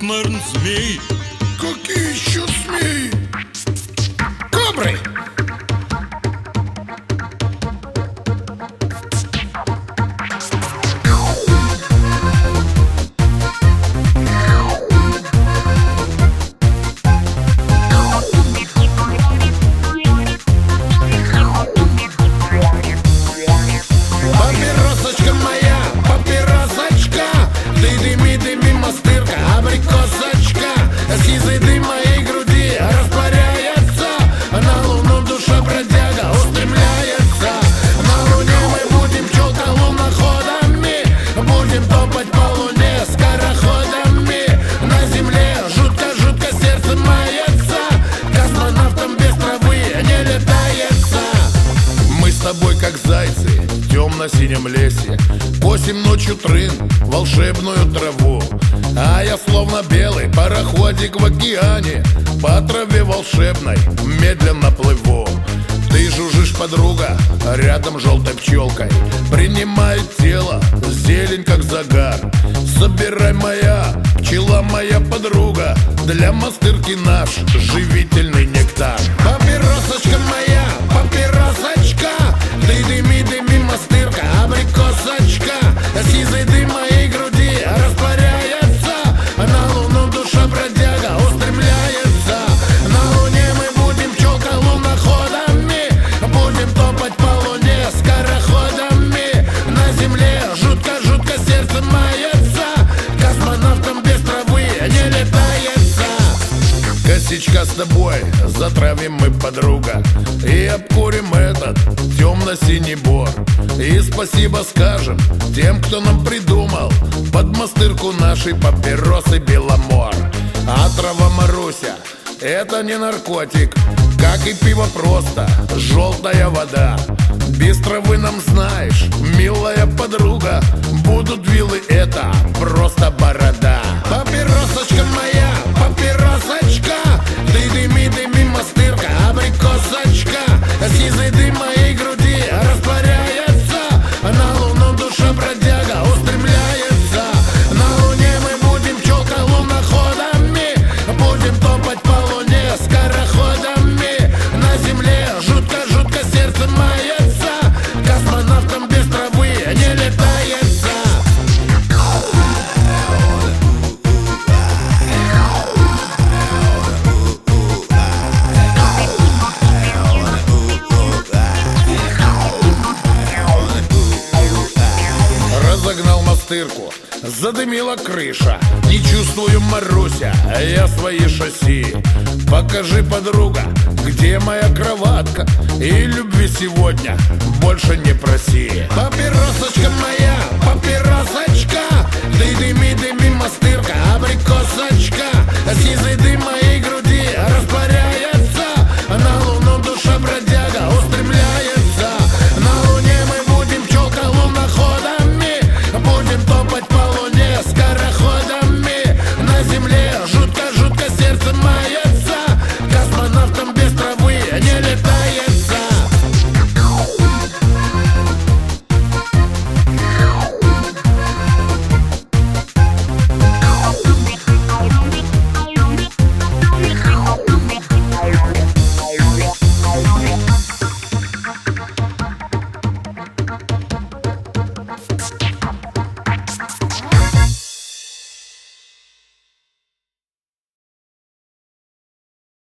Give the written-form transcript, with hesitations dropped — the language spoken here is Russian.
наверное, змеи. Какие еще змеи? Кобры! Папиросочка моя, папиросочка, ты дыми, дыми, мастырка, абрикосочка, эскизы дым моей груди растворяется, на луну душа бродяга устремляется. На луне мы будем пчелка луноходами, будем топать по луне скороходами. На земле жутко-жутко сердце мается, космонавтам без травы не летается. Мы с тобой как зайцы в темно-синем лесе, косим ночью трын, волшебную траву. А я словно белый пароходик в океане, по траве волшебной медленно плыву. Ты жужжишь, подруга, рядом желтой пчелкой, принимает тело зелень как загар. Собирай, моя пчела, моя подруга, для мастырки наш живительный нектар. Папиросочка моя, папиросочка, ты дыми, дыми, мастырка, абрикосочка, эскизы дым моей груди растворяется, на луну душа бродяга устремляется. На луне мы будем пчелка луноходами, будем топать по луне скороходами. На земле жутко-жутко сердце мается, космонавтам без травы не летается. Косичка с тобой, затравим мы, подруга, и обкурим этот темно-синий бор. И спасибо скажем тем, кто нам придумал под мастырку нашей папиросы Беломор. А трава Маруся — это не наркотик, как и пиво, просто желтая вода. Без травы нам, знаешь, милая подруга, будут вилы, это просто борода. Папиросочка моя, папиросочка, ты дыми, дыми, мастырка, абрикосочка, эскизы дым моей груди растворяется, на луну душа бродяга устремляется. На луне мы будем пчелка луноходами, будем топать по луне скороходами. На земле жутко-жутко сердце мается, космонавтам без травы не летается. Разогнал мастырку, задымила крыша, не чувствую, Маруся, я свои шасси. Покажи, подруга, где моя кроватка, и любви сегодня больше не проси. Папиросочка моя,